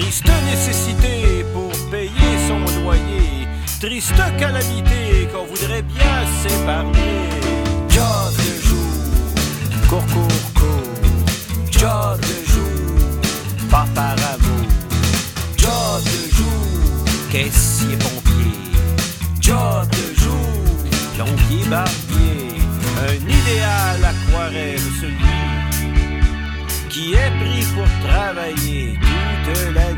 Triste nécessité pour payer son loyer, triste calamité qu'on voudrait bien s'épargner. Job de jour, court, court, court. Job de jour, pas par amour. Job de jour, caissier pompier. Job de jour, plombier barbier. Un idéal aquarelle, celui qui est pris pour travailler toute la